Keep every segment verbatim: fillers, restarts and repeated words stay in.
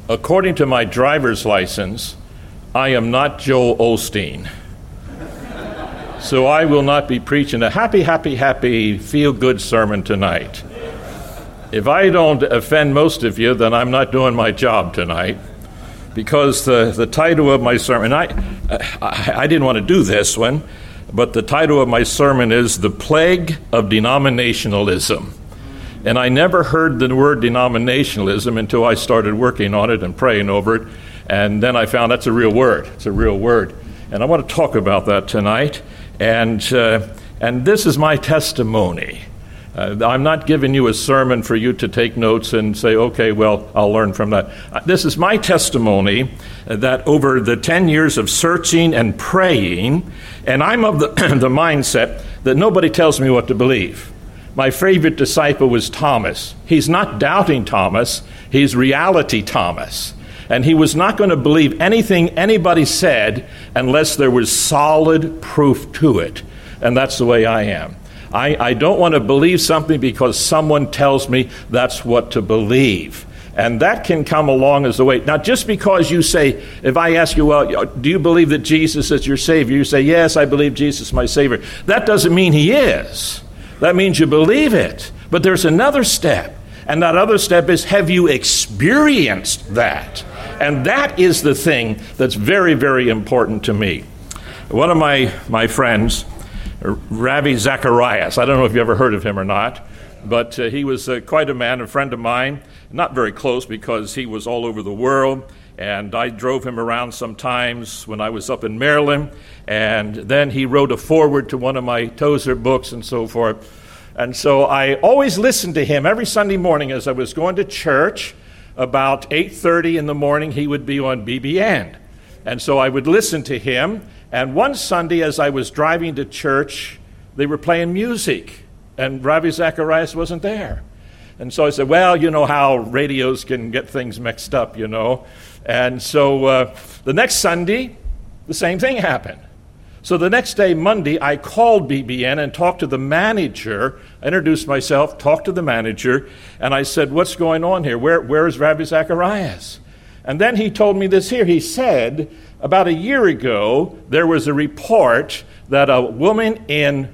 According to my driver's license, I am not Joel Osteen. So I will not be preaching a happy, happy, happy, feel-good sermon tonight. If I don't offend most of you, then I'm not doing my job tonight, because the, the title of my sermon, I, I, I didn't want to do this one, but the title of my sermon is The Plague of Denominationalism. And I never heard the word denominationalism until I started working on it and praying over it. And then I found that's a real word. It's a real word. And I want to talk about that tonight. And uh, and this is my testimony. Uh, I'm not giving you a sermon for you to take notes and say, okay, well, I'll learn from that. Uh, this is my testimony that over the ten years of searching and praying, and I'm of the, the mindset that nobody tells me what to believe. My favorite disciple was Thomas. He's not doubting Thomas. He's reality Thomas. And he was not going to believe anything anybody said unless there was solid proof to it. And that's the way I am. I, I don't want to believe something because someone tells me that's what to believe. And that can come along as a way. Now, just because you say, if I ask you, well, do you believe that Jesus is your Savior? You say, yes, I believe Jesus is my Savior. That doesn't mean he is. That means you believe it. But there's another step. And that other step is, have you experienced that? And that is the thing that's very, very important to me. One of my, my friends, Ravi Zacharias, I don't know if you ever heard of him or not, but uh, he was uh, quite a man, a friend of mine, not very close because he was all over the world, and I drove him around sometimes when I was up in Maryland, and then he wrote a foreword to one of my Tozer books and so forth. And so I always listened to him every Sunday morning as I was going to church. About eight thirty in the morning, he would be on B B N. And so I would listen to him. And one Sunday, as I was driving to church, they were playing music, and Ravi Zacharias wasn't there. And so I said, well, you know how radios can get things mixed up, you know. And so uh, the next Sunday, the same thing happened. So the next day, Monday, I called B B N and talked to the manager. I introduced myself, talked to the manager, and I said, what's going on here? Where, where is Ravi Zacharias? And then he told me this here. He said, about a year ago, there was a report that a woman in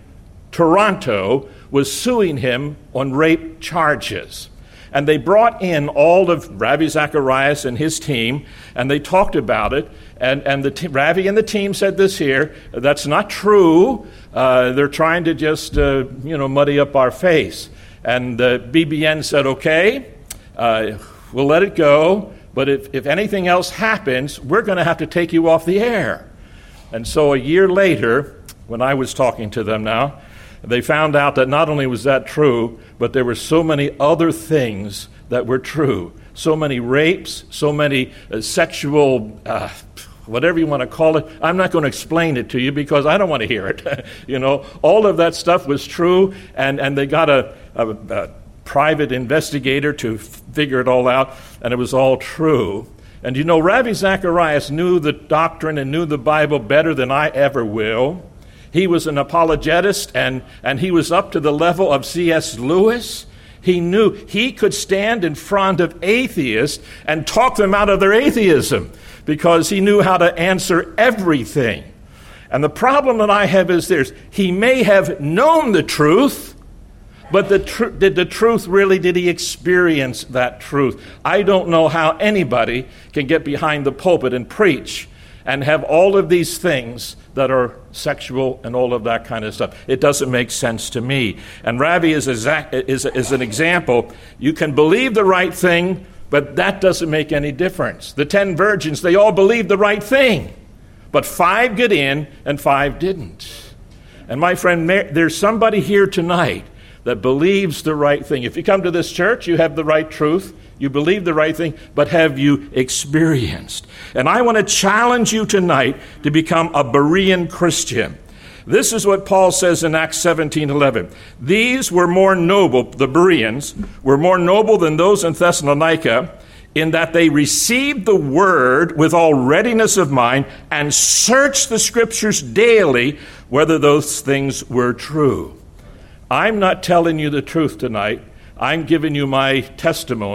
Toronto was suing him on rape charges. And they brought in all of Ravi Zacharias and his team, and they talked about it. And, and the te- Ravi and the team said this here, that's not true. Uh, they're trying to just, uh, you know, muddy up our face. And uh, B B N said, okay, uh, we'll let it go. But if, if anything else happens, we're going to have to take you off the air. And so a year later, when I was talking to them now, they found out that not only was that true, but there were so many other things that were true. So many rapes, so many uh, sexual, uh, whatever you want to call it. I'm not going to explain it to you because I don't want to hear it. You know, all of that stuff was true, and, and they got a, a, a private investigator to figure it all out, and it was all true. And you know, Ravi Zacharias knew the doctrine and knew the Bible better than I ever will. He was an apologetist, and, and he was up to the level of C S Lewis. He knew he could stand in front of atheists and talk them out of their atheism because he knew how to answer everything. And the problem that I have is this. He may have known the truth, but the tr- did the truth really, did he experience that truth? I don't know how anybody can get behind the pulpit and preach and have all of these things that are sexual and all of that kind of stuff. It doesn't make sense to me. And Ravi is, a, is, is an example. You can believe the right thing, but that doesn't make any difference. The ten virgins, they all believed the right thing, but five get in and five didn't. And my friend, there's somebody here tonight that believes the right thing. If you come to this church, you have the right truth. You believe the right thing, but have you experienced? And I want to challenge you tonight to become a Berean Christian. This is what Paul says in Acts seventeen eleven. These were more noble, the Bereans, were more noble than those in Thessalonica, in that they received the word with all readiness of mind and searched the scriptures daily whether those things were true. I'm not telling you the truth tonight. I'm giving you my testimony,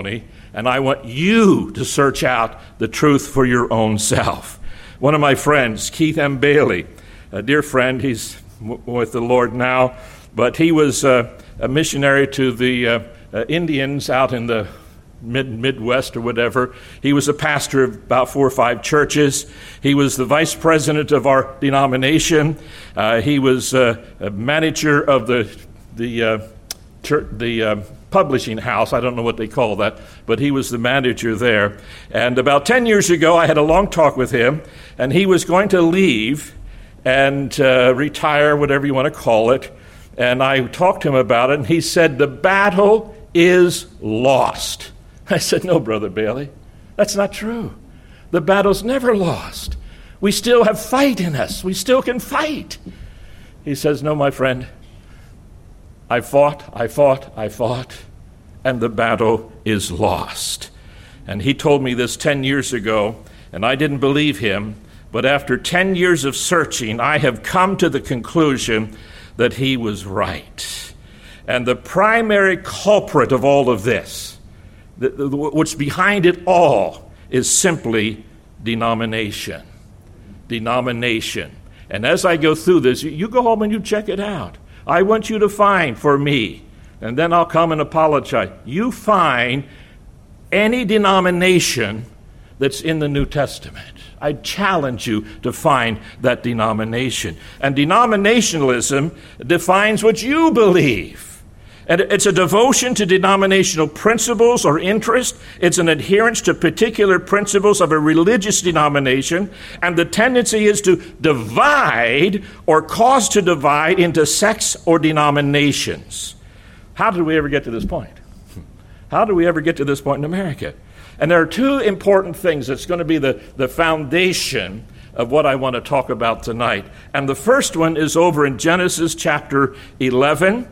And I want you to search out the truth for your own self. One of my friends, Keith M. Bailey, a dear friend, he's w- with the Lord now, but he was uh, a missionary to the uh, uh, Indians out in the mid Midwest or whatever. He was a pastor of about four or five churches. He was the vice president of our denomination. Uh, he was uh, a manager of the the uh, church, the uh, publishing house. I don't know what they call that, but he was the manager there. And about ten years ago, I had a long talk with him, and he was going to leave and uh, retire, whatever you want to call it. And I talked to him about it, and he said, the battle is lost. I said, no, Brother Bailey, that's not true. The battle's never lost. We still have fight in us. We still can fight. He says, no, my friend, I fought, I fought, I fought, and the battle is lost. And he told me this ten years ago, and I didn't believe him, but after ten years of searching, I have come to the conclusion that he was right. And the primary culprit of all of this, the, the, what's behind it all, is simply denomination. Denomination. And as I go through this, you, you go home and you check it out. I want you to find for me, and then I'll come and apologize. You find any denomination that's in the New Testament. I challenge you to find that denomination. And denominationalism defines what you believe. And it's a devotion to denominational principles or interest. It's an adherence to particular principles of a religious denomination. And the tendency is to divide or cause to divide into sects or denominations. How did we ever get to this point? How did we ever get to this point in America? And there are two important things that's going to be the, the foundation of what I want to talk about tonight. And the first one is over in Genesis chapter eleven.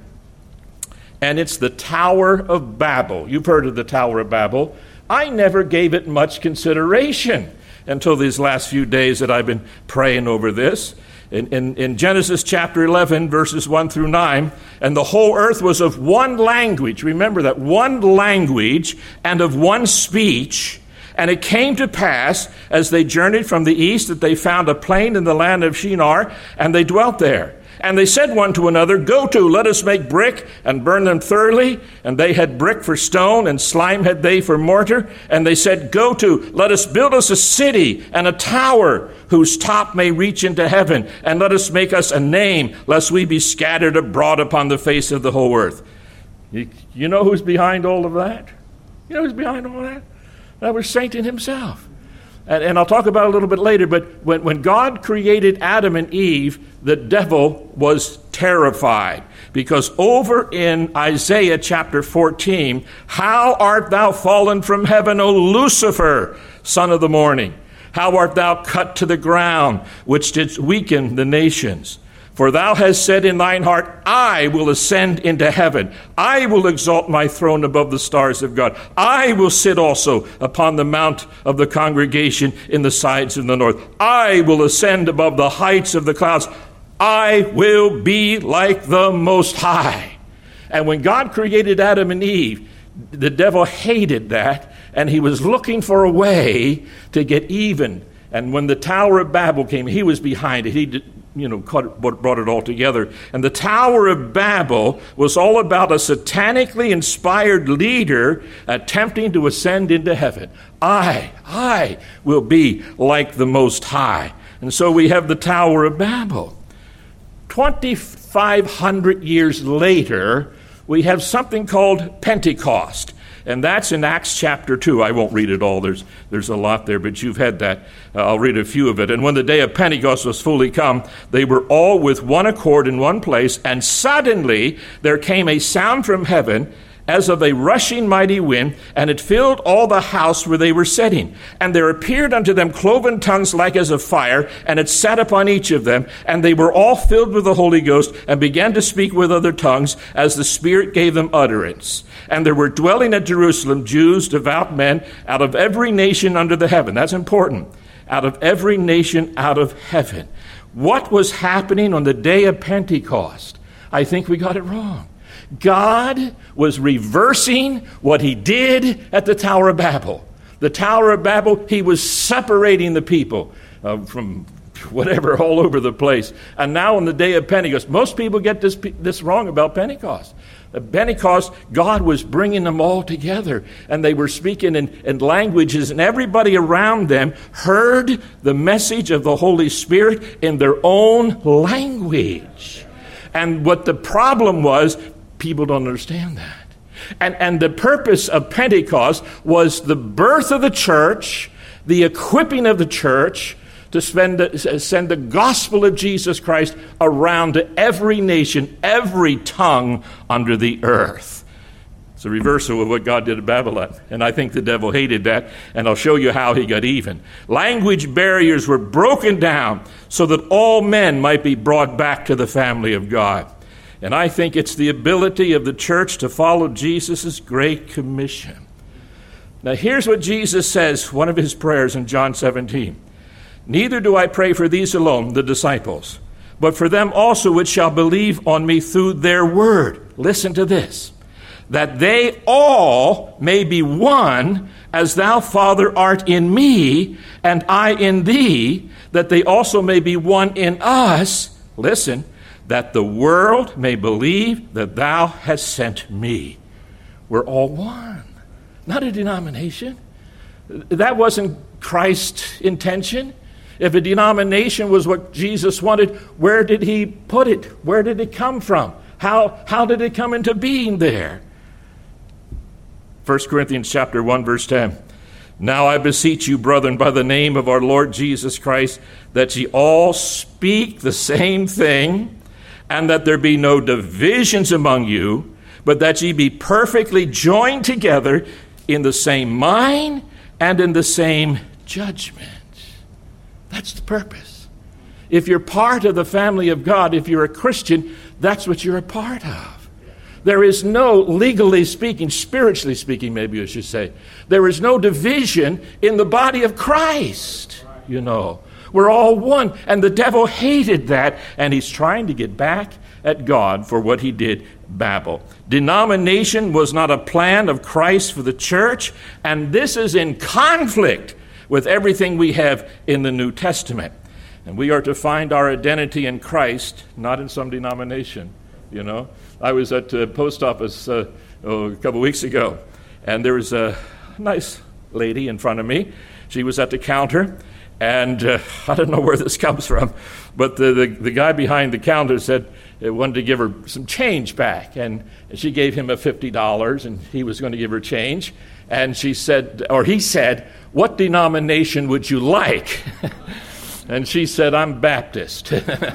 And it's the Tower of Babel. You've heard of the Tower of Babel. I never gave it much consideration until these last few days that I've been praying over this. In, in, in Genesis chapter eleven, verses one through nine, and the whole earth was of one language. Remember that, one language and of one speech. And it came to pass, as they journeyed from the east, that they found a plain in the land of Shinar, and they dwelt there. And they said one to another, go to, let us make brick and burn them thoroughly. And they had brick for stone, and slime had they for mortar. And they said, go to, let us build us a city and a tower whose top may reach into heaven. And let us make us a name, lest we be scattered abroad upon the face of the whole earth. You, you know who's behind all of that? You know who's behind all that? That was Satan himself. And, and I'll talk about it a little bit later, but when, when God created Adam and Eve, the devil was terrified. Because over in Isaiah chapter fourteen, how art thou fallen from heaven, O Lucifer, son of the morning? How art thou cut to the ground, which didst weaken the nations? For thou hast said in thine heart, I will ascend into heaven. I will exalt my throne above the stars of God. I will sit also upon the mount of the congregation in the sides of the north. I will ascend above the heights of the clouds. I will be like the Most High. And when God created Adam and Eve, the devil hated that, and he was looking for a way to get even. And when the Tower of Babel came, he was behind it. He did, you know, brought it all together. And the Tower of Babel was all about a satanically inspired leader attempting to ascend into heaven. I, I will be like the Most High. And so we have the Tower of Babel. twenty-five hundred years later, we have something called Pentecost. And that's in Acts chapter two. I won't read it all. There's there's a lot there, but you've had that. Uh, I'll read a few of it. And when the day of Pentecost was fully come, they were all with one accord in one place. And suddenly there came a sound from heaven as of a rushing mighty wind, and it filled all the house where they were sitting. And there appeared unto them cloven tongues like as of fire, and it sat upon each of them. And they were all filled with the Holy Ghost, and began to speak with other tongues, as the Spirit gave them utterance. And there were dwelling at Jerusalem Jews, devout men, out of every nation under the heaven. That's important. Out of every nation out of heaven. What was happening on the day of Pentecost? I think we got it wrong. God was reversing what he did at the Tower of Babel. The Tower of Babel, he was separating the people uh, from whatever all over the place. And now on the day of Pentecost, most people get this, this wrong about Pentecost. At Pentecost, God was bringing them all together, and they were speaking in, in languages, and everybody around them heard the message of the Holy Spirit in their own language. And what the problem was, people don't understand that. And, and the purpose of Pentecost was the birth of the church, the equipping of the church, to spend, send the gospel of Jesus Christ around to every nation, every tongue under the earth. It's a reversal of what God did at Babylon. And I think the devil hated that, and I'll show you how he got even. Language barriers were broken down so that all men might be brought back to the family of God. And I think it's the ability of the church to follow Jesus' great commission. Now here's what Jesus says, one of his prayers in John seventeen. Neither do I pray for these alone, the disciples, but for them also which shall believe on me through their word. Listen to this. That they all may be one, as thou, Father, art in me, and I in thee, that they also may be one in us. Listen, that the world may believe that thou hast sent me. We're all one, not a denomination. That wasn't Christ's intention. If a denomination was what Jesus wanted, where did he put it? Where did it come from? How, how did it come into being there? First Corinthians chapter one, verse ten. Now I beseech you, brethren, by the name of our Lord Jesus Christ, that ye all speak the same thing, and that there be no divisions among you, but that ye be perfectly joined together in the same mind and in the same judgment. That's the purpose. If you're part of the family of God, if you're a Christian, that's what you're a part of. There is no, legally speaking, spiritually speaking, maybe I should say, there is no division in the body of Christ, you know. We're all one, and the devil hated that, and he's trying to get back at God for what he did Babel. Denomination was not a plan of Christ for the church, and this is in conflict with everything we have in the New Testament. And we are to find our identity in Christ, not in some denomination, you know. I was at the post office uh, oh, a couple weeks ago, and there was a nice lady in front of me. She was at the counter, and uh, I don't know where this comes from, but the, the, the guy behind the counter said he wanted to give her some change back, and she gave him a fifty dollars, and he was going to give her change. And she said, or he said, what denomination would you like? And she said, I'm Baptist.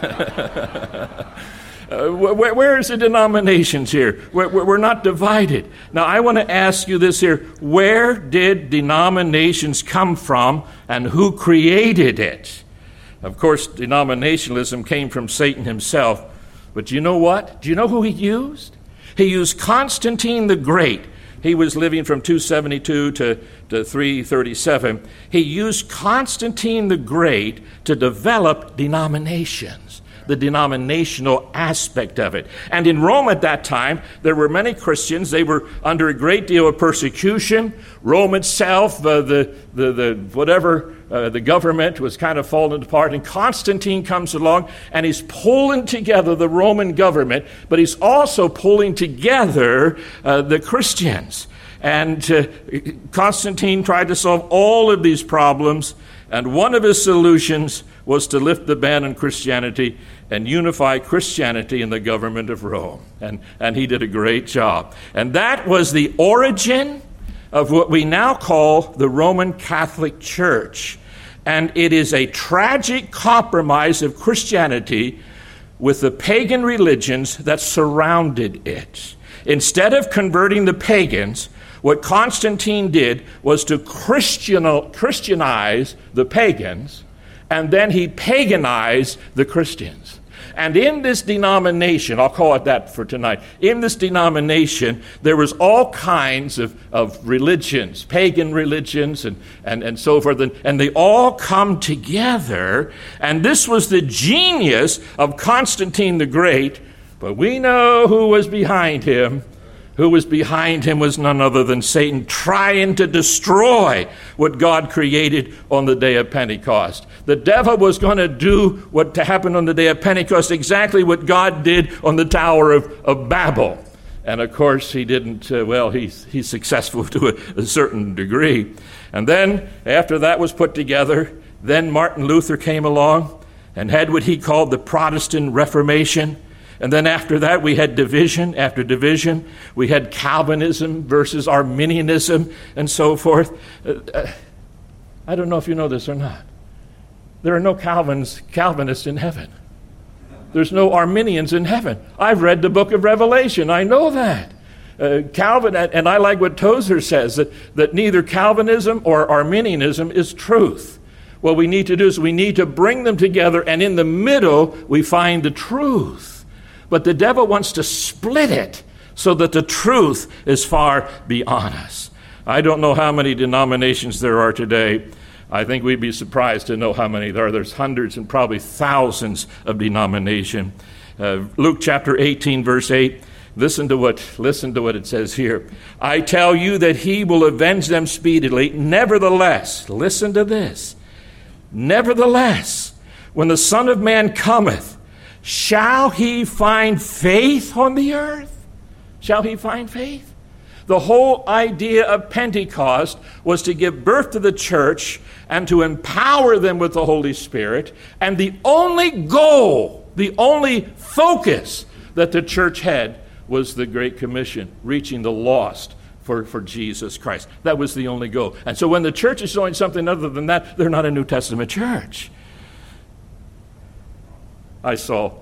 uh, where, where is the denominations here? We're, we're not divided. Now, I want to ask you this here. Where did denominations come from, and who created it? Of course, denominationalism came from Satan himself. But do you know what? Do you know who he used? He used Constantine the Great. He was living from two seventy-two to, to three thirty-seven. He used Constantine the Great to develop denominations, the denominational aspect of it. And in Rome at that time, there were many Christians. They were under a great deal of persecution. Rome itself, uh, the, the, the whatever, uh, the government was kind of falling apart. And Constantine comes along, and he's pulling together the Roman government, but he's also pulling together uh, the Christians. And uh, Constantine tried to solve all of these problems, and one of his solutions was to lift the ban on Christianity and unify Christianity in the government of Rome. And, and he did a great job. And that was the origin of what we now call the Roman Catholic Church. And it is a tragic compromise of Christianity with the pagan religions that surrounded it. Instead of converting the pagans, what Constantine did was to Christianize the pagans, and then he paganized the Christians. And in this denomination, I'll call it that for tonight, in this denomination, there was all kinds of, of religions, pagan religions and, and, and so forth, and, and they all come together, and this was the genius of Constantine the Great, But we know who was behind him. Who was behind him was none other than Satan, trying to destroy what God created on the day of Pentecost. The devil was going to do what happened on the day of Pentecost, exactly what God did on the Tower of, of Babel. And of course, he didn't, uh, well, he's, he's successful to a, a certain degree. And then, after that was put together, then Martin Luther came along and had what he called the Protestant Reformation. And then after that, we had division after division. We had Calvinism versus Arminianism and so forth. Uh, uh, I don't know if you know this or not. There are no Calvins, Calvinists in heaven. There's no Arminians in heaven. I've read the book of Revelation. I know that. Uh, Calvin, and I like what Tozer says, that, that neither Calvinism or Arminianism is truth. What we need to do is we need to bring them together, and in the middle, we find the truth. But the devil wants to split it so that the truth is far beyond us. I don't know how many denominations there are today. I think we'd be surprised to know how many there are. There's hundreds and probably thousands of denominations. Uh, Luke chapter eighteen, verse eight. Listen to what listen to what it says here. I tell you that he will avenge them speedily. Nevertheless, listen to this. Nevertheless, when the Son of Man cometh, shall he find faith on the earth? Shall he find faith? The whole idea of Pentecost was to give birth to the church and to empower them with the Holy Spirit. And the only goal, the only focus that the church had was the Great Commission, reaching the lost for, for Jesus Christ. That was the only goal. And so when the church is doing something other than that, they're not a New Testament church. I saw,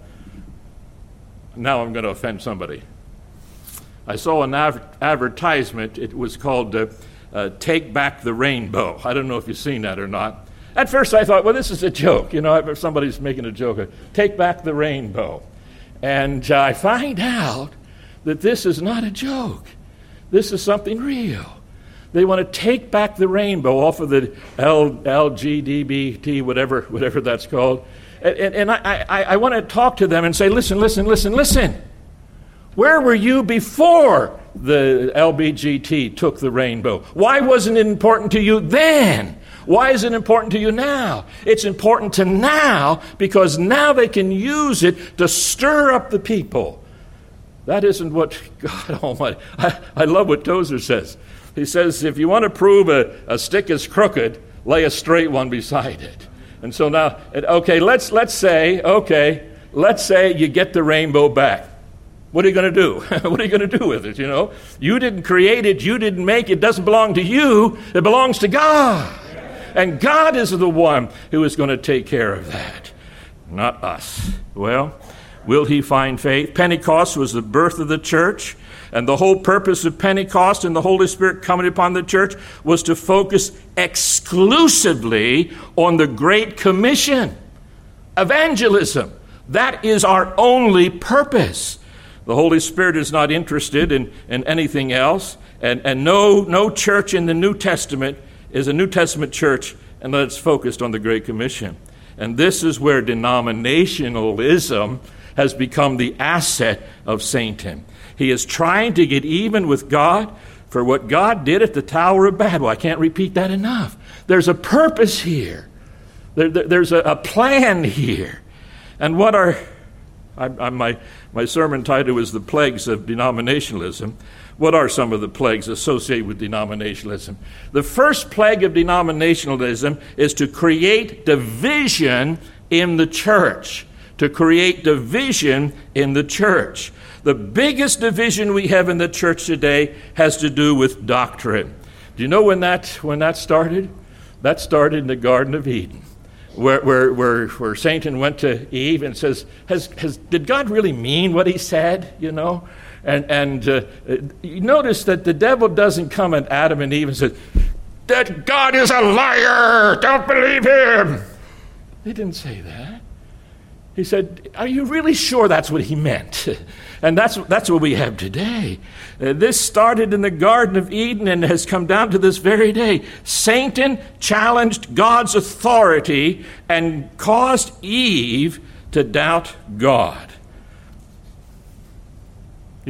now I'm going to offend somebody. I saw an av- advertisement. It was called uh, uh, Take Back the Rainbow. I don't know if you've seen that or not. At first I thought, well, this is a joke. You know, if somebody's making a joke, take back the rainbow. And uh, I find out that this is not a joke. This is something real. They want to take back the rainbow off of the L G B T, whatever, whatever that's called. And, and, and I, I, I want to talk to them and say, listen, listen, listen, listen. Where were you before the L B G T took the rainbow? Why wasn't it important to you then? Why is it important to you now? It's important to now because now they can use it to stir up the people. That isn't what God Almighty. I, I love what Tozer says. He says, if you want to prove a, a stick is crooked, lay a straight one beside it. And so now, okay, let's let's say, okay, let's say you get the rainbow back. What are you going to do? What are you going to do with it, you know? You didn't create it. You didn't make it. It doesn't belong to you. It belongs to God. And God is the one who is going to take care of that, not us. Well, will he find faith? Pentecost was the birth of the church. And the whole purpose of Pentecost and the Holy Spirit coming upon the church was to focus exclusively on the Great Commission, evangelism. That is our only purpose. The Holy Spirit is not interested in, in anything else. And, and no, no church in the New Testament is a New Testament church unless it's focused on the Great Commission. And this is where denominationalism has become the asset of Satan. He is trying to get even with God for what God did at the Tower of Babel. I can't repeat that enough. There's a purpose here. There, there, there's a, a plan here. And what are, I, I, my, my sermon title is The Plagues of Denominationalism. What are some of the plagues associated with denominationalism? The first plague of denominationalism is to create division in the church. To create division in the church. The biggest division we have in the church today has to do with doctrine. Do you know when that when that started? That started in the Garden of Eden, where where where, where Satan went to Eve and says, "Has has did God really mean what he said?" You know, and and uh, you notice that the devil doesn't come at Adam and Eve and say, "That God is a liar. Don't believe him." He didn't say that. He said, are you really sure that's what he meant? And that's that's what we have today. Uh, this started in the Garden of Eden and has come down to this very day. Satan challenged God's authority and caused Eve to doubt God.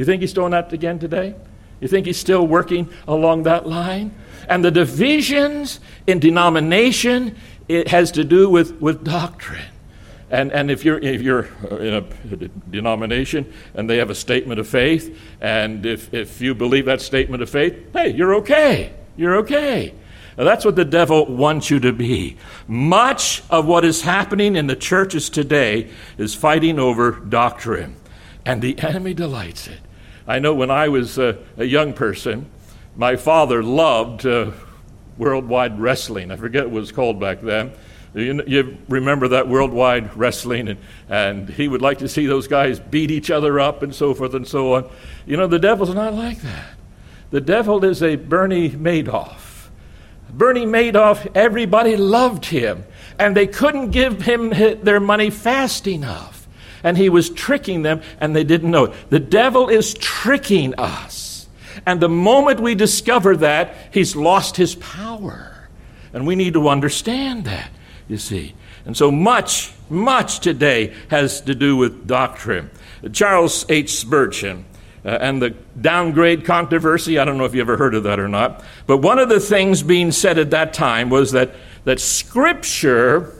You think he's doing that again today? You think he's still working along that line? And the divisions in denomination, it has to do with, with doctrine. And and if you're if you're in a denomination and they have a statement of faith, and if, if you believe that statement of faith, hey, you're okay. You're okay. Now, that's what the devil wants you to be. Much of what is happening in the churches today is fighting over doctrine, and the enemy delights it. I know when I was a, a young person, my father loved uh, worldwide wrestling. I forget what it was called back then. You, you remember that worldwide wrestling, and, and he would like to see those guys beat each other up and so forth and so on. You know, the devil's not like that. The devil is a Bernie Madoff. Bernie Madoff, everybody loved him, and they couldn't give him their money fast enough. And he was tricking them, and they didn't know it. The devil is tricking us. And the moment we discover that, he's lost his power. And we need to understand that. You see. And so much, much today has to do with doctrine. Charles H. Spurgeon uh, and the downgrade controversy, I don't know if you ever heard of that or not, but one of the things being said at that time was that, that Scripture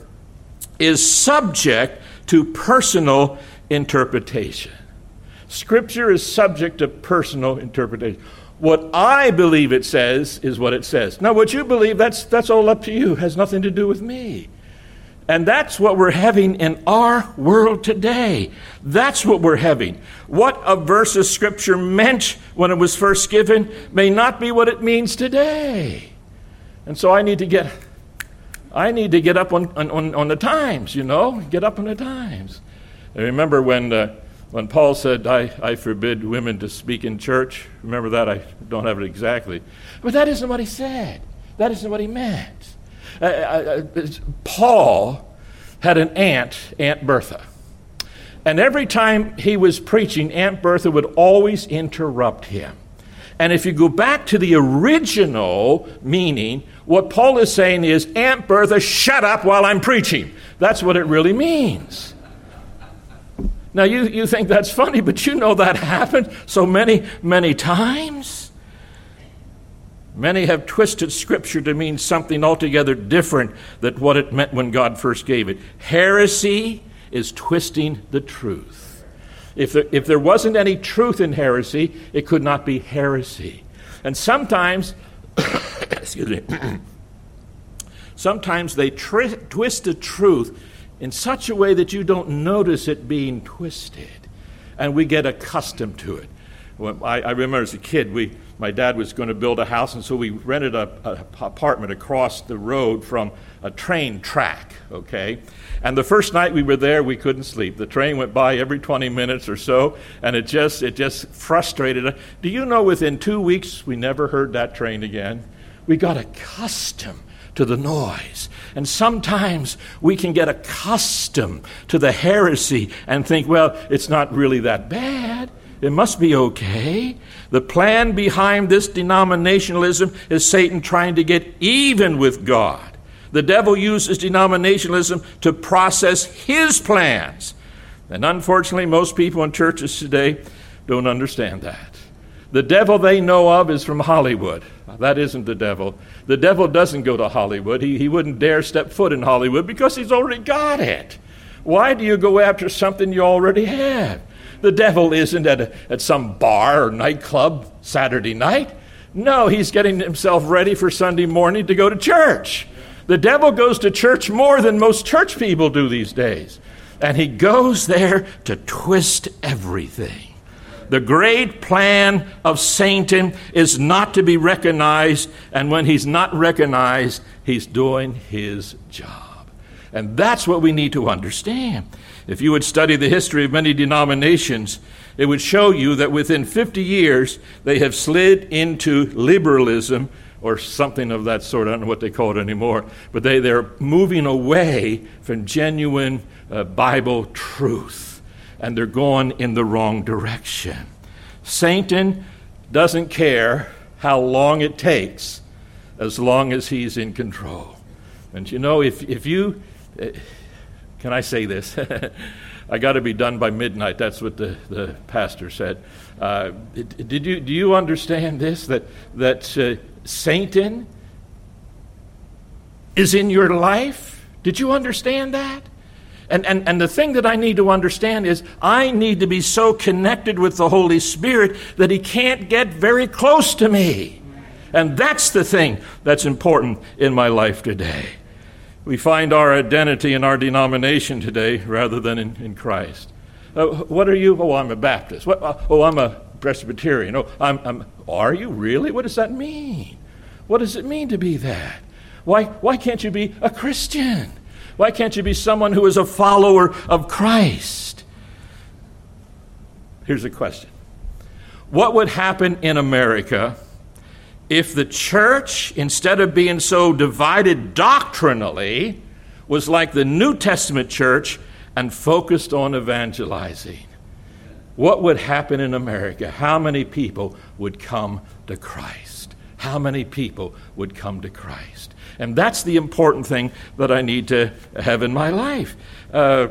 is subject to personal interpretation. Scripture is subject to personal interpretation. What I believe it says is what it says. Now, what you believe, that's that's all up to you. It has nothing to do with me. And that's what we're having in our world today. That's what we're having. What a verse of Scripture meant when it was first given may not be what it means today. And so I need to get, I need to get up on on, on the times, you know, get up on the times. I remember when uh, when Paul said, I, I forbid women to speak in church. Remember that? I don't have it exactly. But that isn't what he said. That isn't what he meant. Uh, uh, Paul had an aunt, Aunt Bertha. And every time he was preaching, Aunt Bertha would always interrupt him. And if you go back to the original meaning, what Paul is saying is, Aunt Bertha, shut up while I'm preaching. That's what it really means. Now, you, you think that's funny, but you know that happened so many, many times. Many have twisted Scripture to mean something altogether different than what it meant when God first gave it. Heresy is twisting the truth. If there, if there wasn't any truth in heresy, it could not be heresy. And sometimes, excuse me, sometimes they tri- twist the truth in such a way that you don't notice it being twisted, and we get accustomed to it. When I, I remember as a kid, we my dad was going to build a house, and so we rented a, a apartment across the road from a train track, okay? And the first night we were there, we couldn't sleep. The train went by every twenty minutes or so, and it just it just frustrated us. Do you know within two weeks we never heard that train again? We got accustomed to the noise. And sometimes we can get accustomed to the heresy and think, well, it's not really that bad. It must be okay. The plan behind this denominationalism is Satan trying to get even with God. The devil uses denominationalism to process his plans. And unfortunately, most people in churches today don't understand that. The devil they know of is from Hollywood. That isn't the devil. The devil doesn't go to Hollywood. He, he wouldn't dare step foot in Hollywood because he's already got it. Why do you go after something you already have? The devil isn't at, a, at some bar or nightclub Saturday night. No, he's getting himself ready for Sunday morning to go to church. The devil goes to church more than most church people do these days. And he goes there to twist everything. The great plan of Satan is not to be recognized, and when he's not recognized, he's doing his job. And that's what we need to understand. If you would study the history of many denominations, it would show you that within fifty years, they have slid into liberalism or something of that sort. I don't know what they call it anymore. But they, they're moving away from genuine uh, Bible truth. And they're going in the wrong direction. Satan doesn't care how long it takes as long as he's in control. And you know, if, if you... Uh, Can I say this? I got to be done by midnight. That's what the, the pastor said. Uh, did you do you understand this? That that uh, Satan is in your life? Did you understand that? And, and and the thing that I need to understand is I need to be so connected with the Holy Spirit that he can't get very close to me. And that's the thing that's important in my life today. We find our identity in our denomination today rather than in, in Christ. Uh, what are you? Oh, I'm a Baptist. What, uh, oh, I'm a Presbyterian. Oh, I'm, I'm. Are you really? What does that mean? What does it mean to be that? Why, why can't you be a Christian? Why can't you be someone who is a follower of Christ? Here's a question. What would happen in America if the church, instead of being so divided doctrinally, was like the New Testament church and focused on evangelizing? What would happen in America? How many people would come to Christ? How many people would come to Christ? And that's the important thing that I need to have in my life. Uh,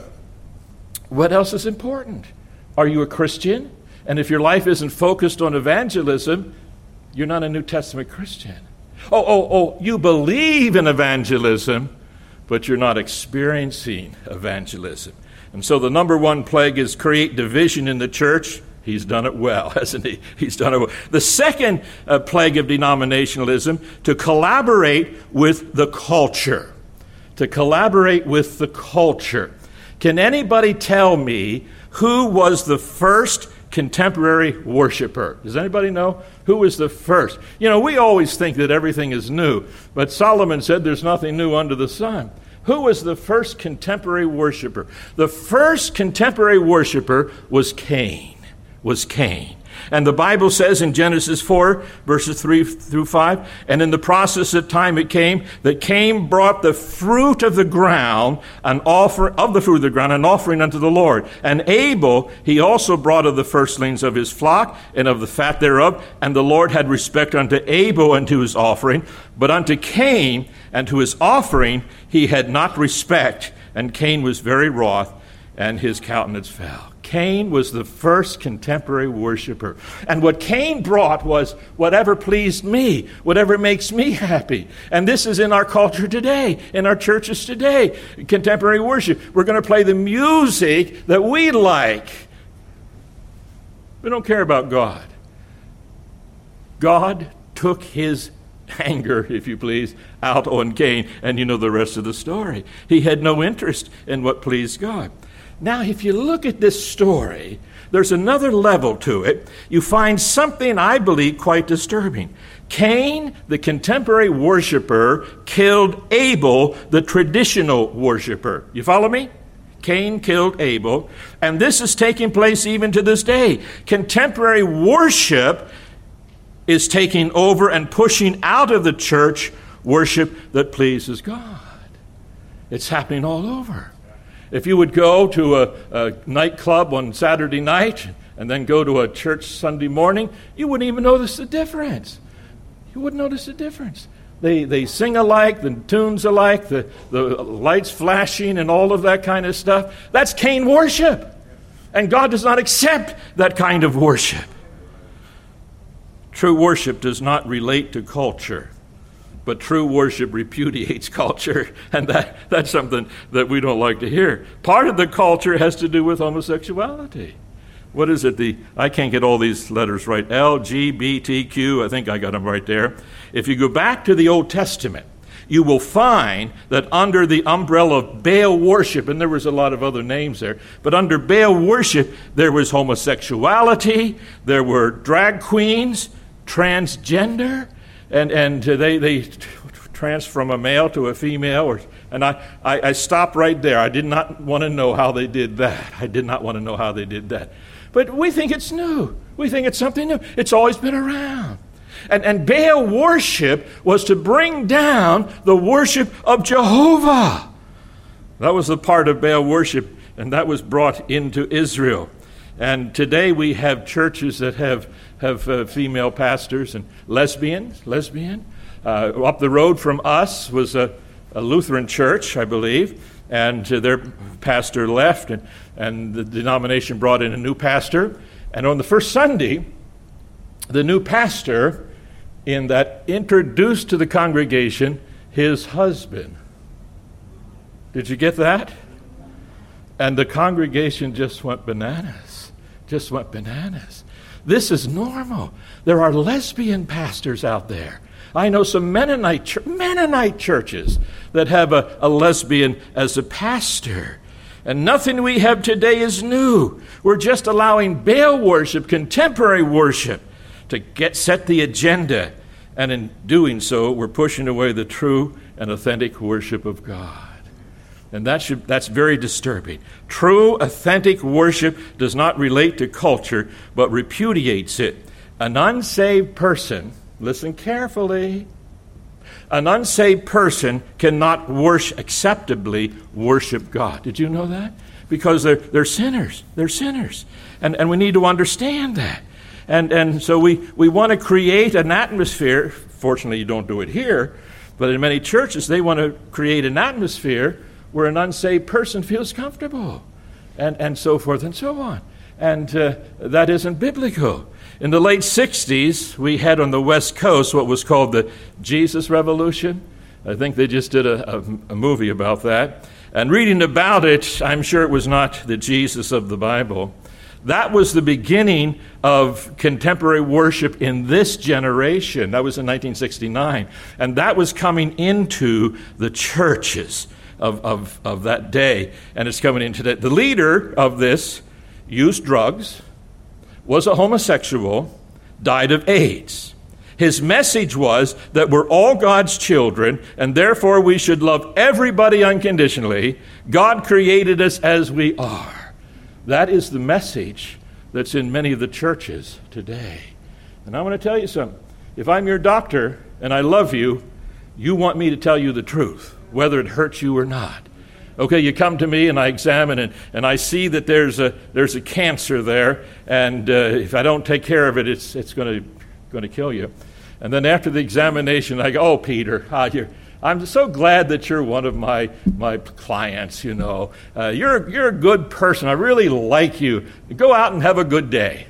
what else is important? Are you a Christian? And if your life isn't focused on evangelism, you're not a New Testament Christian. Oh, oh, oh, you believe in evangelism, but you're not experiencing evangelism. And so the number one plague is create division in the church. He's done it well, hasn't he? He's done it well. The second uh, plague of denominationalism, to collaborate with the culture. To collaborate with the culture. Can anybody tell me who was the first contemporary worshiper? Does anybody know who was the first? You know, we always think that everything is new, but Solomon said there's nothing new under the sun. Who was the first contemporary worshiper? The first contemporary worshiper was Cain. Was Cain. And the Bible says in Genesis four, verses three through five, and in the process of time it came that Cain brought the fruit of the ground, an offer of the fruit of the ground, an offering unto the Lord. And Abel he also brought of the firstlings of his flock and of the fat thereof. And the Lord had respect unto Abel and to his offering, but unto Cain and to his offering he had not respect. And Cain was very wroth, and his countenance fell. Cain was the first contemporary worshiper. And what Cain brought was whatever pleased me, whatever makes me happy. And this is in our culture today, in our churches today. Contemporary worship. We're going to play the music that we like. We don't care about God. God took his anger, if you please, out on Cain. And you know the rest of the story. He had no interest in what pleased God. Now, if you look at this story, there's another level to it. You find something, I believe, quite disturbing. Cain, the contemporary worshiper, killed Abel, the traditional worshiper. You follow me? Cain killed Abel, and this is taking place even to this day. Contemporary worship is taking over and pushing out of the church worship that pleases God. It's happening all over. If you would go to a, a nightclub on Saturday night and then go to a church Sunday morning, you wouldn't even notice the difference. You wouldn't notice the difference. They they sing alike, the tunes alike, the, the lights flashing and all of that kind of stuff. That's Cain worship. And God does not accept that kind of worship. True worship does not relate to culture. But true worship repudiates culture, and that, that's something that we don't like to hear. Part of the culture has to do with homosexuality. What is it? The I can't get all these letters right. L G B T Q, I think I got them right there. If you go back to the Old Testament, you will find that under the umbrella of Baal worship, and there was a lot of other names there, but under Baal worship, there was homosexuality, there were drag queens, transgender, And and they they trans from a male to a female, or and I, I, I stopped right there. I did not want to know how they did that. I did not want to know how they did that. But we think it's new. We think it's something new. It's always been around. And and Baal worship was to bring down the worship of Jehovah. That was the part of Baal worship, and that was brought into Israel. And today we have churches that have have uh, female pastors and lesbians, lesbian. Uh, up the road from us was a, a Lutheran church, I believe, and uh, their pastor left, and, and the denomination brought in a new pastor. And on the first Sunday, the new pastor in that introduced to the congregation his husband. Did you get that? And the congregation just went bananas. Just went bananas. This is normal. There are lesbian pastors out there. I know some Mennonite, ch- Mennonite churches that have a, a lesbian as a pastor. And nothing we have today is new. We're just allowing Baal worship, contemporary worship, to get set the agenda. And in doing so, we're pushing away the true and authentic worship of God. And that should, that's very disturbing. True, authentic worship does not relate to culture, but repudiates it. An unsaved person, listen carefully, an unsaved person cannot worship, acceptably worship God. Did you know that? Because they're, they're sinners. They're sinners. And, and we need to understand that. And, and so we, we want to create an atmosphere. Fortunately, you don't do it here. But in many churches, they want to create an atmosphere where an unsaved person feels comfortable, and, and so forth and so on. And uh, that isn't biblical. In the late sixties, we had on the West Coast what was called the Jesus Revolution. I think they just did a, a, a movie about that. And reading about it, I'm sure it was not the Jesus of the Bible. That was the beginning of contemporary worship in this generation. That was in nineteen sixty-nine. And that was coming into the churches Of, of, of that day, and it's coming into that. The leader of this used drugs, was a homosexual, died of AIDS. His message was that we're all God's children, and therefore we should love everybody unconditionally. God created us as we are. That is the message that's in many of the churches today. And I want to tell you something. If I'm your doctor and I love you, you want me to tell you the truth, whether it hurts you or not. Okay, you come to me and I examine it, and I see that there's a there's a cancer there, and uh, if I don't take care of it, it's it's going to going to kill you. And then after the examination, I go, "Oh, Peter, ah, you're, I'm so glad that you're one of my my clients. You know, uh, you're you're a good person. I really like you. Go out and have a good day."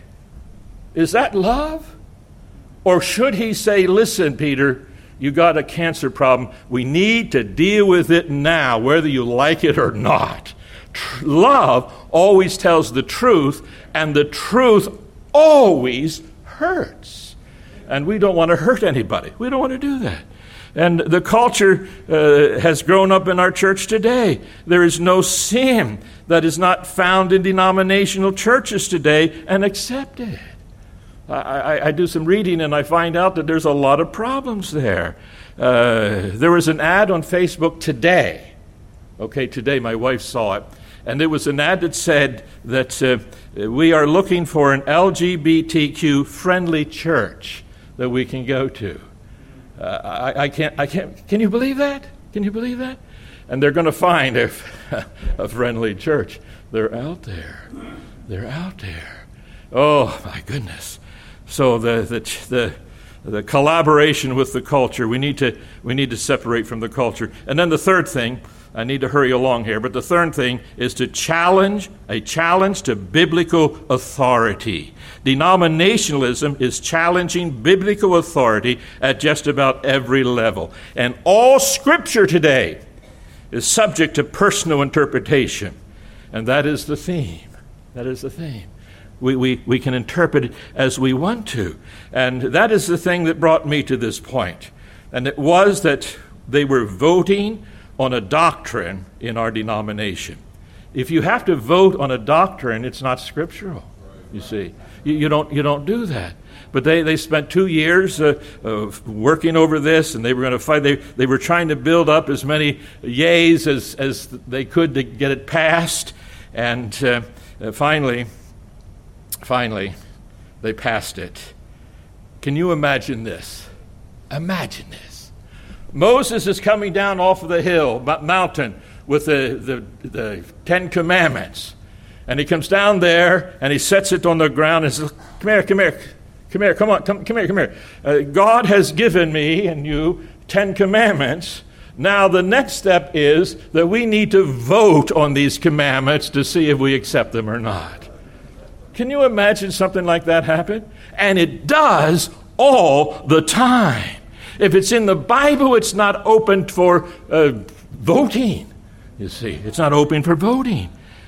Is that love, or should he say, "Listen, Peter, you got a cancer problem. We need to deal with it now, whether you like it or not"? Tr- love always tells the truth, and the truth always hurts. And we don't want to hurt anybody. We don't want to do that. And the culture uh, has grown up in our church today. There is no sin that is not found in denominational churches today and accepted. I, I, I do some reading and I find out that there's a lot of problems there. Uh, there was an ad on Facebook today. Okay, today my wife saw it. And it was an ad that said that uh, we are looking for an L G B T Q-friendly church that we can go to. Uh, I, I can't, I can't, can you believe that? Can you believe that? And they're going to find a, a friendly church. They're out there. They're out there. Oh, my goodness. So the, the the the collaboration with the culture, we need to we need to separate from the culture. And then the third thing, I need to hurry along here, but the third thing is to challenge, a challenge to biblical authority. Denominationalism is challenging biblical authority at just about every level. And all Scripture today is subject to personal interpretation. And that is the theme. That is the theme. We, we, we can interpret it as we want to. And that is the thing that brought me to this point. And it was that they were voting on a doctrine in our denomination. If you have to vote on a doctrine, it's not scriptural, you see. You, you don't you don't do that. But they, they spent two years uh, of working over this, and they were going to fight. They, they were trying to build up as many yays as, as they could to get it passed. And uh, finally... Finally, they passed it. Can you imagine this? Imagine this. Moses is coming down off of the hill, mountain, with the, the, the Ten Commandments. And he comes down there, and he sets it on the ground and says, come here, come here, come here, come on, come, come here, come here. Uh, God has given me and you Ten Commandments. Now, the next step is that we need to vote on these commandments to see if we accept them or not. Can you imagine something like that happen? And it does all the time. If it's in the Bible, it's not open for uh, voting. You see, it's not open for voting.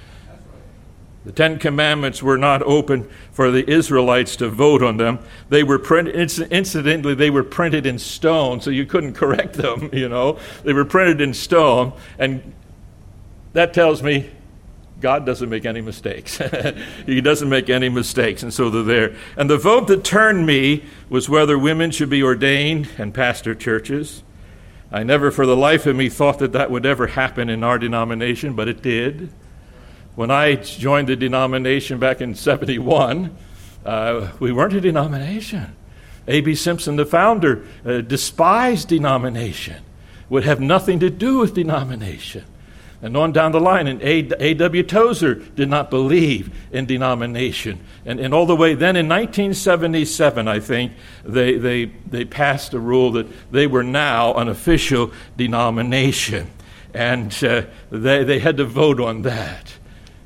The Ten Commandments were not open for the Israelites to vote on them. They were printed, incidentally, they were printed in stone, so you couldn't correct them, you know. They were printed in stone, and that tells me God doesn't make any mistakes. He doesn't make any mistakes, and so they're there. And the vote that turned me was whether women should be ordained and pastor churches. I never for the life of me thought that that would ever happen in our denomination, but it did. When I joined the denomination back in seventy-one, uh, we weren't a denomination. A B Simpson, the founder, uh, despised denomination, would have nothing to do with denomination. And on down the line, and A W Tozer did not believe in denomination. And, and all the way then in nineteen seventy-seven, I think, they, they, they passed a rule that they were now an official denomination. And uh, they, they had to vote on that.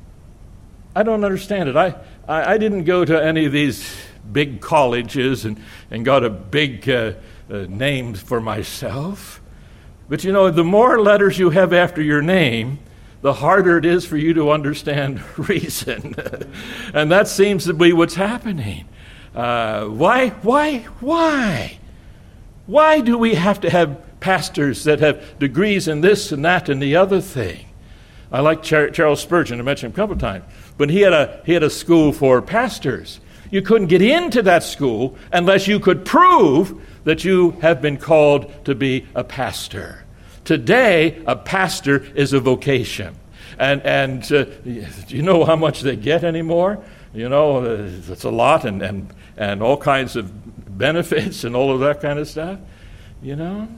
I don't understand it. I, I, I didn't go to any of these big colleges and, and got a big uh, uh, name for myself. But you know, the more letters you have after your name, the harder it is for you to understand reason. And that seems to be what's happening. Uh, why, why, why? Why do we have to have pastors that have degrees in this and that and the other thing? I like Char- Charles Spurgeon, I mentioned him a couple of times, but he had a he had a school for pastors. You couldn't get into that school unless you could prove that you have been called to be a pastor. Today, a pastor is a vocation. And and uh, do you know how much they get anymore? You know, uh, it's a lot, and, and, and all kinds of benefits and all of that kind of stuff. You know?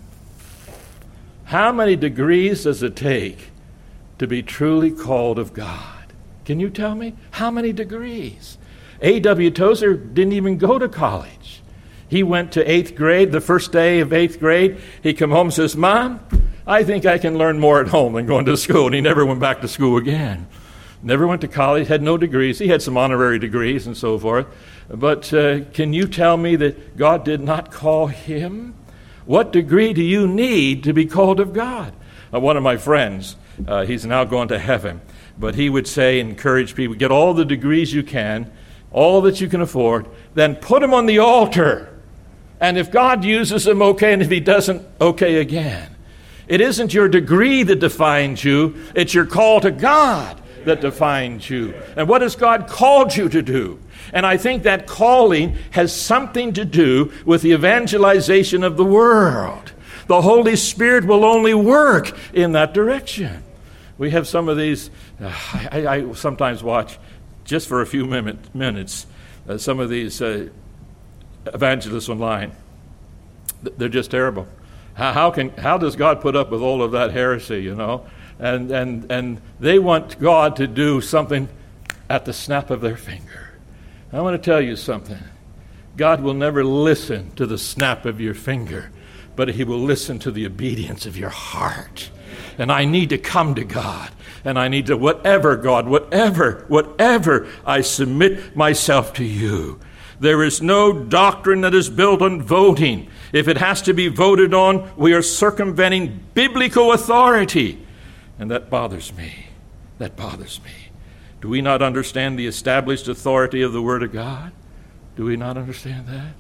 How many degrees does it take to be truly called of God? Can you tell me? How many degrees? A W Tozer didn't even go to college. He went to eighth grade, the first day of eighth grade. He come home and says, Mom, I think I can learn more at home than going to school. And he never went back to school again. Never went to college, had no degrees. He had some honorary degrees and so forth. But uh, can you tell me that God did not call him? What degree do you need to be called of God? Uh, one of my friends, uh, he's now gone to heaven, but he would say, encourage people, get all the degrees you can, all that you can afford, then put them on the altar. And if God uses them, okay, and if he doesn't, okay again. It isn't your degree that defines you, it's your call to God that defines you. And what has God called you to do? And I think that calling has something to do with the evangelization of the world. The Holy Spirit will only work in that direction. We have some of these, uh, I, I sometimes watch, just for a few minute, minutes, uh, some of these uh, evangelists online. They're just terrible. How, how can how does God put up with all of that heresy, you know? And and and they want God to do something at the snap of their finger. I want to tell you something. God will never listen to the snap of your finger, but he will listen to the obedience of your heart. And I need to come to God. And I need to, whatever, God, whatever, whatever, I submit myself to you. There is no doctrine that is built on voting. If it has to be voted on, we are circumventing biblical authority. And that bothers me. That bothers me. Do we not understand the established authority of the Word of God? Do we not understand that?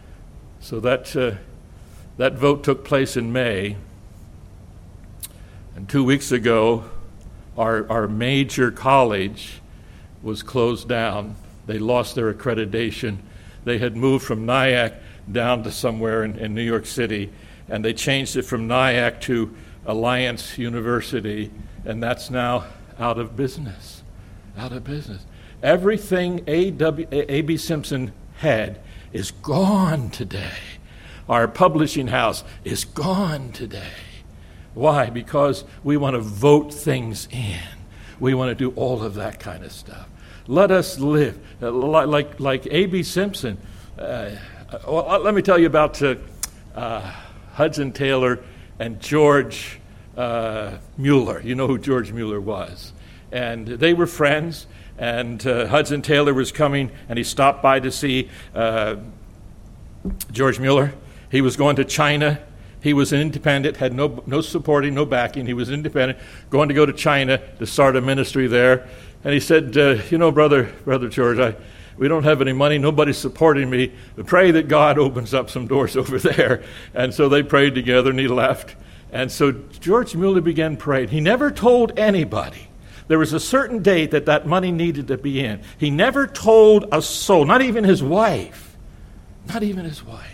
So that uh, that vote took place in May. And two weeks ago, our, our major college was closed down. They lost their accreditation. They had moved from Nyack down to somewhere in, in New York City, and they changed it from Nyack to Alliance University, and that's now out of business. Out of business. Everything A W, A B Simpson had is gone today. Our publishing house is gone today. Why? Because we want to vote things in. We want to do all of that kind of stuff. Let us live uh, like like A B Simpson. Uh, well, let me tell you about uh, uh, Hudson Taylor and George uh, Mueller. You know who George Mueller was. And they were friends, and uh, Hudson Taylor was coming, and he stopped by to see uh, George Mueller. He was going to China. He was an independent, had no no supporting, no backing. He was independent, going to go to China to start a ministry there. And he said, uh, you know, brother, brother George, I, we don't have any money. Nobody's supporting me. But pray that God opens up some doors over there. And so they prayed together, and he left. And so George Mueller began praying. He never told anybody. There was a certain date that that money needed to be in. He never told a soul, not even his wife, not even his wife.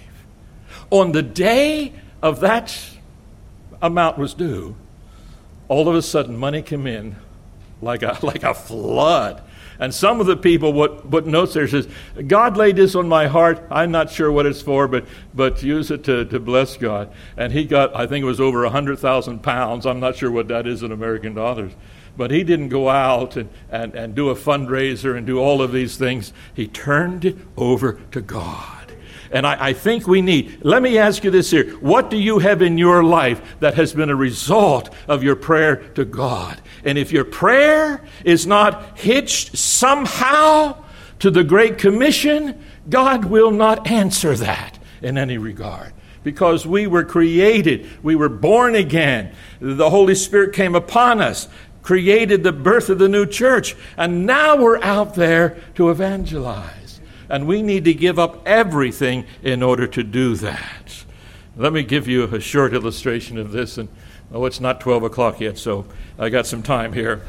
On the day of that amount was due, all of a sudden money came in like a like a flood. And some of the people what put notes there says, God laid this on my heart. I'm not sure what it's for, but but use it to, to bless God. And he got, I think it was over one hundred thousand pounds. I'm not sure what that is in American dollars. But he didn't go out and, and, and do a fundraiser and do all of these things. He turned it over to God. And I, I think we need, let me ask you this here. What do you have in your life that has been a result of your prayer to God? And if your prayer is not hitched somehow to the Great Commission, God will not answer that in any regard. Because we were created, we were born again. The Holy Spirit came upon us, created the birth of the new church, and now we're out there to evangelize. And we need to give up everything in order to do that. Let me give you a short illustration of this. And oh, it's not twelve o'clock yet, so I got some time here.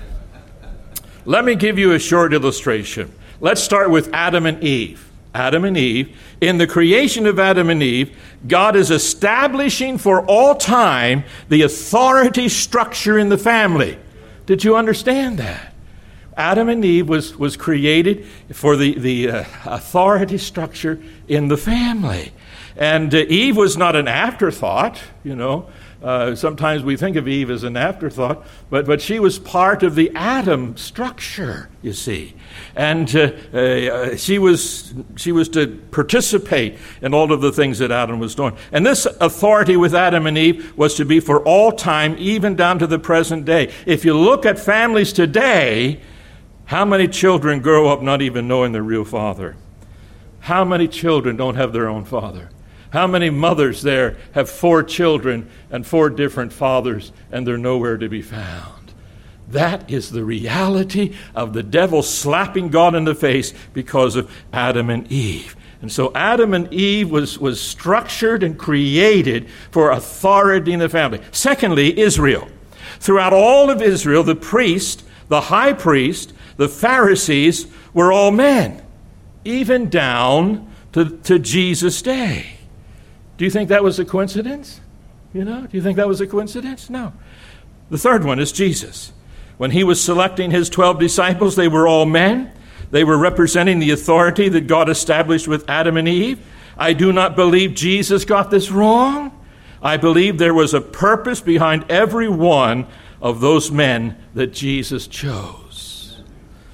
Let me give you a short illustration. Let's start with Adam and Eve. Adam and Eve. In the creation of Adam and Eve, God is establishing for all time the authority structure in the family. Did you understand that? Adam and Eve was, was created for the, the uh, authority structure in the family. And uh, Eve was not an afterthought, you know. Uh, sometimes we think of Eve as an afterthought, but, but she was part of the Adam structure, you see. And uh, uh, she was she was to participate in all of the things that Adam was doing. And this authority with Adam and Eve was to be for all time, even down to the present day. If you look at families today, how many children grow up not even knowing their real father? How many children don't have their own father? How many mothers there have four children and four different fathers, and they're nowhere to be found? That is the reality of the devil slapping God in the face because of Adam and Eve. And so Adam and Eve was, was structured and created for authority in the family. Secondly, Israel. Throughout all of Israel, the priest, the high priest, the Pharisees were all men, even down to, to Jesus' day. Do you think that was a coincidence? You know, do you think that was a coincidence? No. The third one is Jesus. When he was selecting his twelve disciples, they were all men. They were representing the authority that God established with Adam and Eve. I do not believe Jesus got this wrong. I believe there was a purpose behind every one of those men that Jesus chose.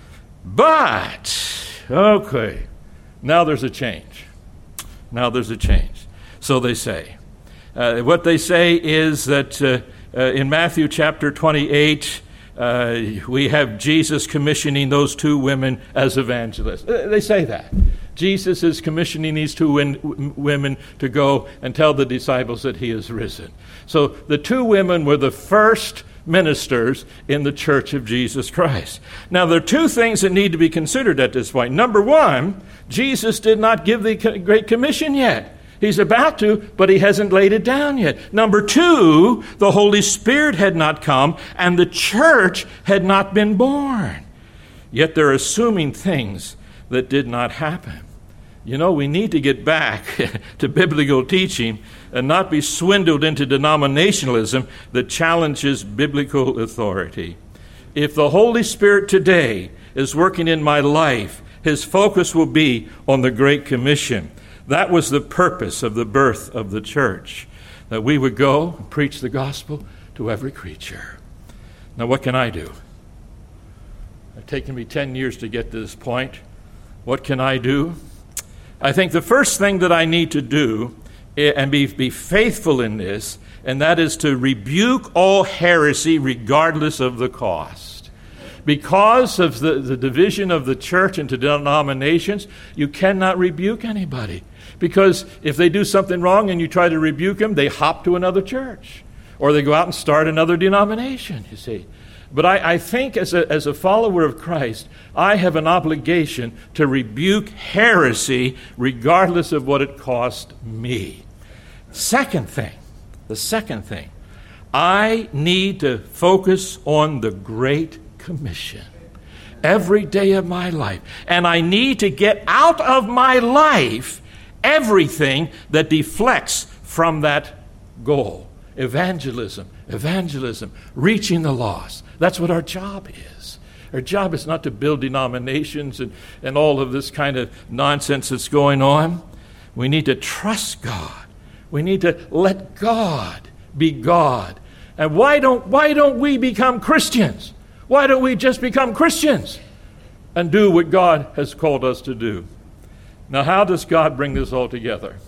But, okay, now there's a change. Now there's a change. So they say. Uh, what they say is that uh, uh, in Matthew chapter twenty-eight, uh, we have Jesus commissioning those two women as evangelists. Uh, they say that. Jesus is commissioning these two win- w- women to go and tell the disciples that he is risen. So the two women were the first ministers in the church of Jesus Christ. Now, there are two things that need to be considered at this point. Number one, Jesus did not give the Great Commission yet. He's about to, but he hasn't laid it down yet. Number two, the Holy Spirit had not come, and the church had not been born. Yet they're assuming things that did not happen. You know, we need to get back to biblical teaching and not be swindled into denominationalism that challenges biblical authority. If the Holy Spirit today is working in my life, his focus will be on the Great Commission. That was the purpose of the birth of the church, that we would go and preach the gospel to every creature. Now, what can I do? It's taken me ten years to get to this point. What can I do? I think the first thing that I need to do and be, be faithful in this and that is to rebuke all heresy regardless of the cost. Because of the, the division of the church into denominations, you cannot rebuke anybody. Because if they do something wrong and you try to rebuke them, they hop to another church. Or they go out and start another denomination, you see. But I, I think as a, as a follower of Christ, I have an obligation to rebuke heresy regardless of what it cost me. Second thing, the second thing, I need to focus on the Great Commission every day of my life. And I need to get out of my life everything that deflects from that goal. Evangelism, evangelism, reaching the lost. That's what our job is. Our job is not to build denominations and, and all of this kind of nonsense that's going on. We need to trust God. We need to let God be God. And why don't, why don't we become Christians? Why don't we just become Christians and do what God has called us to do? Now, how does God bring this all together?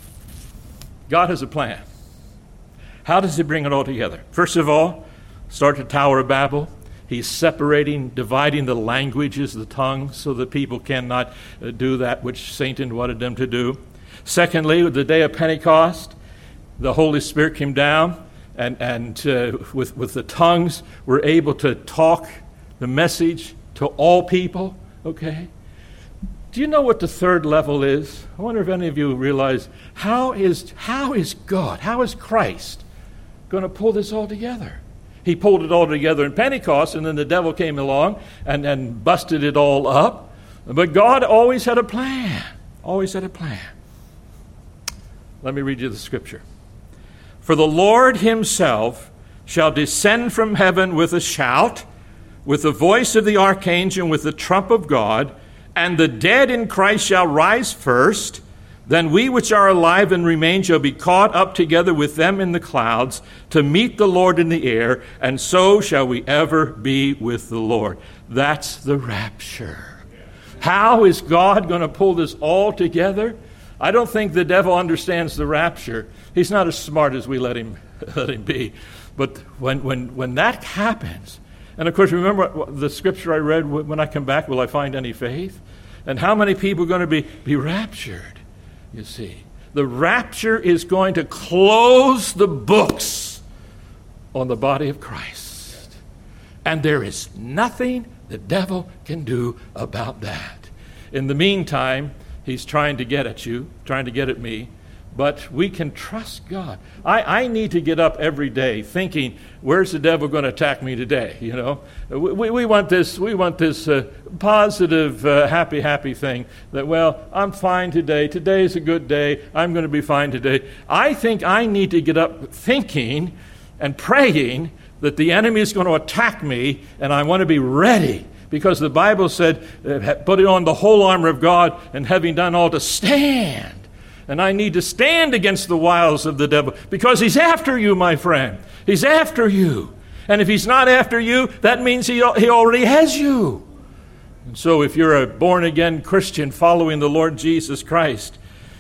God has a plan. How does he bring it all together? First of all, start the Tower of Babel. He's separating, dividing the languages, the tongues, so that people cannot uh, do that which Satan wanted them to do. Secondly, with the day of Pentecost, the Holy Spirit came down, and, and uh, with, with the tongues, we're able to talk the message to all people, okay? Do you know what the third level is? I wonder if any of you realize, how is, how is God, how is Christ going to pull this all together? He pulled it all together in Pentecost, and then the devil came along and, and busted it all up. But God always had a plan, always had a plan. Let me read you the scripture. For the Lord himself shall descend from heaven with a shout, with the voice of the archangel, and with the trump of God, and the dead in Christ shall rise first. Then we which are alive and remain shall be caught up together with them in the clouds to meet the Lord in the air, and so shall we ever be with the Lord. That's the rapture. How is God going to pull this all together? I don't think the devil understands the rapture. He's not as smart as we let him, let him be. But when, when, when that happens, and of course, remember the scripture I read, when I come back, will I find any faith? And how many people are going to be, be raptured? You see, the rapture is going to close the books on the body of Christ. And there is nothing the devil can do about that. In the meantime, he's trying to get at you, trying to get at me. But we can trust God. I, I need to get up every day thinking, where's the devil going to attack me today? You know, we, we want this, we want this uh, positive, uh, happy, happy thing that, well, I'm fine today. Today's a good day. I'm going to be fine today. I think I need to get up thinking and praying that the enemy is going to attack me, and I want to be ready. Because the Bible said, uh, put it on the whole armor of God, and having done all, to stand. And I need to stand against the wiles of the devil, because he's after you, my friend. He's after you. And if he's not after you, that means he, he already has you. And so if you're a born-again Christian following the Lord Jesus Christ,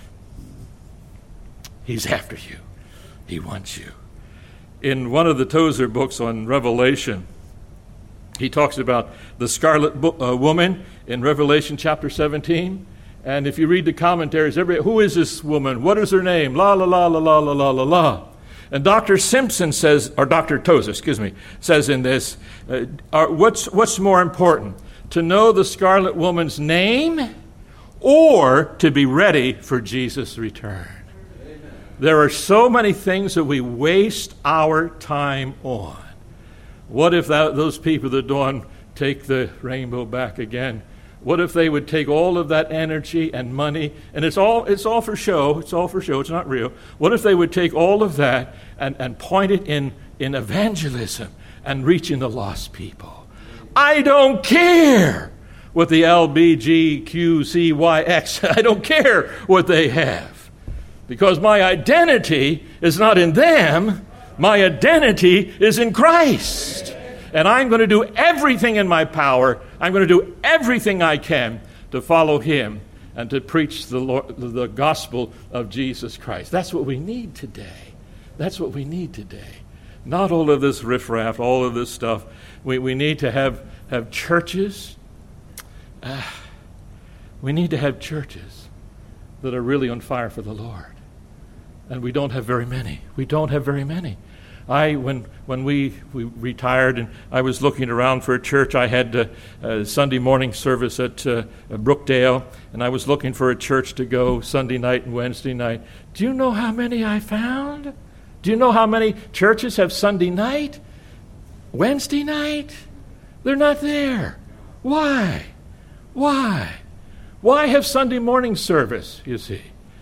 he's after you. He wants you. In one of the Tozer books on Revelation, he talks about the scarlet bo- uh, woman in Revelation chapter seventeen. And if you read the commentaries, every, who is this woman? What is her name? La, la, la, la, la, la, la, la, la. And Doctor Simpson says, or Doctor Tozer, excuse me, says in this, uh, are, what's, what's more important? To know the scarlet woman's name or to be ready for Jesus' return? Amen. There are so many things that we waste our time on. What if that, those people that don't take the rainbow back again? What if they would take all of that energy and money, and it's all it's all for show, it's all for show, it's not real. What if they would take all of that and, and point it in, in evangelism and reaching the lost people? I don't care what the L B G Q C Y X, I don't care what they have. Because my identity is not in them, my identity is in Christ. And I'm going to do everything in my power. I'm going to do everything I can to follow him and to preach the Lord, the gospel of Jesus Christ. That's what we need today. That's what we need today. Not all of this riffraff, all of this stuff. We we need to have, have churches. Uh, we need to have churches that are really on fire for the Lord. And we don't have very many. We don't have very many. I, when when we, we retired and I was looking around for a church, I had uh, a Sunday morning service at uh, Brookdale, and I was looking for a church to go Sunday night and Wednesday night. Do you know how many I found? Do you know how many churches have Sunday night? Wednesday night? They're not there. Why? Why? Why have Sunday morning service, you see?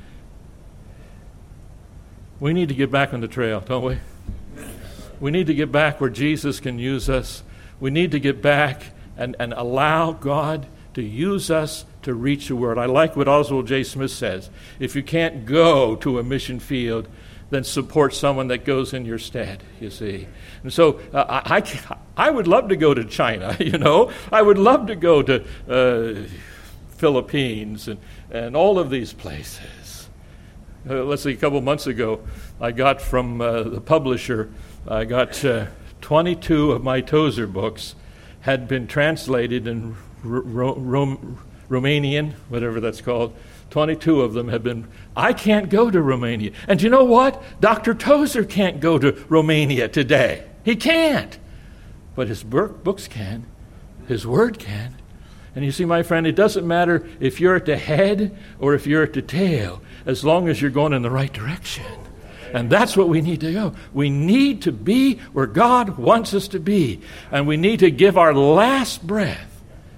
We need to get back on the trail, don't we? We need to get back where Jesus can use us. We need to get back and, and allow God to use us to reach the world. I like what Oswald J. Smith says. If you can't go to a mission field, then support someone that goes in your stead, you see. And so uh, I, I, I would love to go to China, you know. I would love to go to uh, Philippines and, and all of these places. Uh, let's see, a couple months ago, I got from uh, the publisher, I got uh, twenty-two of my Tozer books had been translated in Ro- Ro- Romanian, whatever that's called. twenty-two of them have been. I can't go to Romania. And you know what? Doctor Tozer can't go to Romania today. He can't. But his books can. His word can. And you see, my friend, it doesn't matter if you're at the head or if you're at the tail, as long as you're going in the right direction. And that's what we need to go. We need to be where God wants us to be. And we need to give our last breath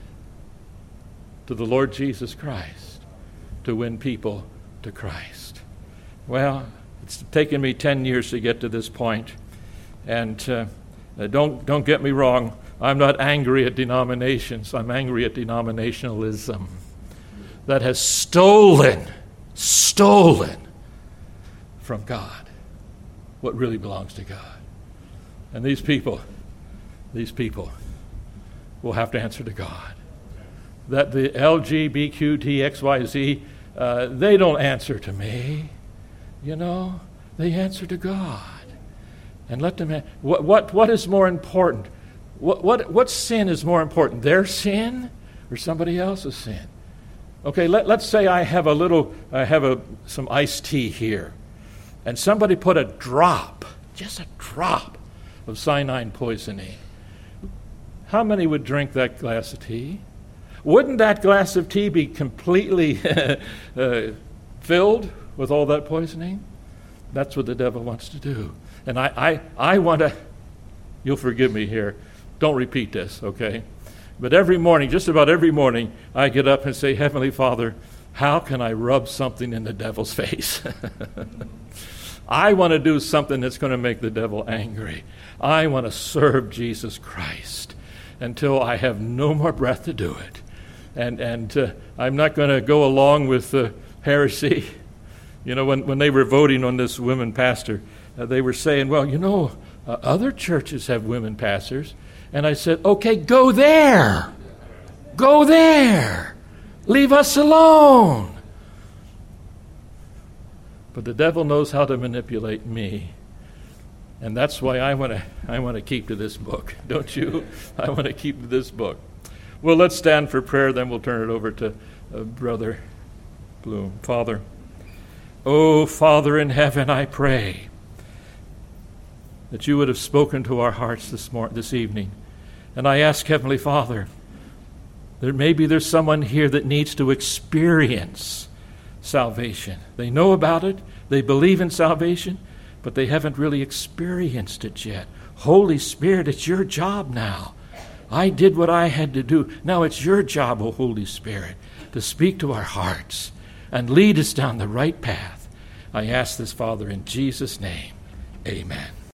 to the Lord Jesus Christ to win people to Christ. Well, it's taken me ten years to get to this point. And uh, don't, don't get me wrong. I'm not angry at denominations. I'm angry at denominationalism that has stolen, stolen from God what really belongs to God. And these people, these people will have to answer to God. That the L G B T Q X Y Z, uh, they don't answer to me. You know, they answer to God. And let them, ha- what, what, what is more important? What, what, what sin is more important? Their sin or somebody else's sin? Okay, let, let's say I have a little, I have a, some iced tea here. And somebody put a drop, just a drop of cyanide poisoning. How many would drink that glass of tea? Wouldn't that glass of tea be completely uh, filled with all that poisoning? That's what the devil wants to do. And I, I, I want to, you'll forgive me here, don't repeat this, okay? But every morning, just about every morning, I get up and say, Heavenly Father, how can I rub something in the devil's face? I want to do something that's going to make the devil angry. I want to serve Jesus Christ until I have no more breath to do it. And and uh, I'm not going to go along with uh, heresy. You know, when, when they were voting on this women pastor, uh, they were saying, well, you know, uh, other churches have women pastors. And I said, okay, go there. Go there. Leave us alone. But the devil knows how to manipulate me. And that's why I want to I want to keep to this book. Don't you? I want to keep to this book. Well, let's stand for prayer, then we'll turn it over to uh, Brother Bloom. Father, oh, Father in heaven, I pray that you would have spoken to our hearts this mor- this evening. And I ask, Heavenly Father, that maybe there's someone here that needs to experience salvation. They know about it, they believe in salvation, but they haven't really experienced it yet. Holy Spirit, it's your job now. I did what I had to do. Now it's your job, O Holy Spirit, to speak to our hearts and lead us down the right path. I ask this, Father, in Jesus' name. Amen.